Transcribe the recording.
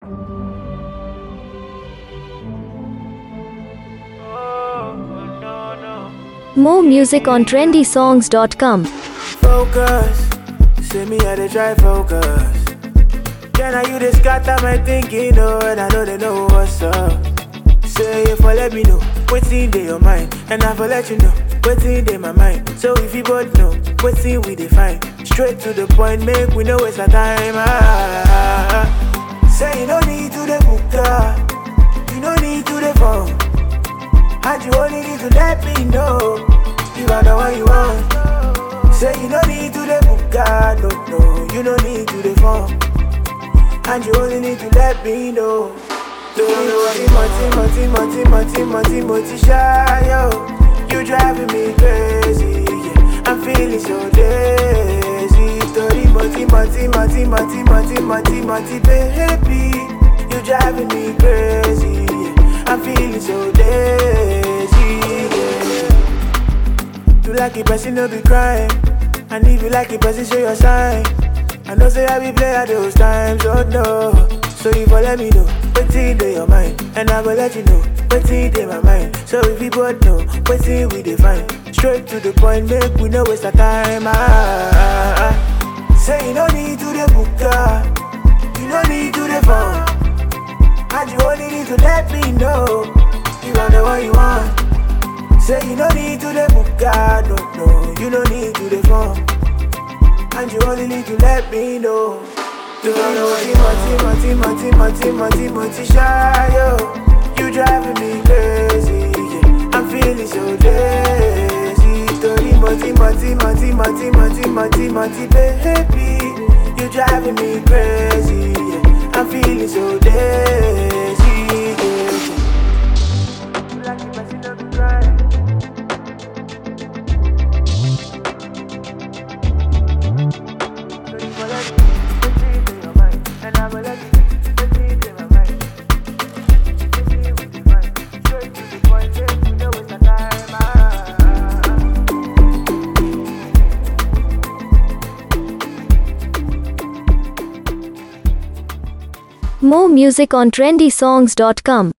More music on trendysongs.com. Focus, say me how they try focus. Can I you just scatter my thinking, no, and I know they know what's up. Say if I let me know, what's in your mind, and I will let you know, what's in my mind. So if you both know, what's in we define. Straight to the point, make we know waste our time. Say you no need to the book, you no need to the phone. And you only need to let me know you are the one you want. Say you no need to the book, no, you no need to the phone. And you only need to let me know. Moti shy, yo. You driving me crazy, yeah. I'm feeling so dizzy. Tori moti, baby. You driving me crazy, yeah. I'm feeling so dizzy, yeah. You like it, person no be crying. And if you like it, person show your sign. I know say I be play at those times, oh no. So if you let me know, what's in your mind, and I will let you know, what's in my mind. So if you both know, what's in we define. Straight to the point, make we no waste our time. Say you no need to the book, you no need to the phone. And you only need to let me know you are the one you want. Say you no need to the book, no, you no need to the phone. And you only need to let me know. You moti shy, yo. You driving me crazy, yeah. I'm feeling so dizzy. Tori moti, baby. You driving me crazy, yeah. I'm feeling so dizzy, yeah. You like it, but you don't be crying. More music on trendysongs.com.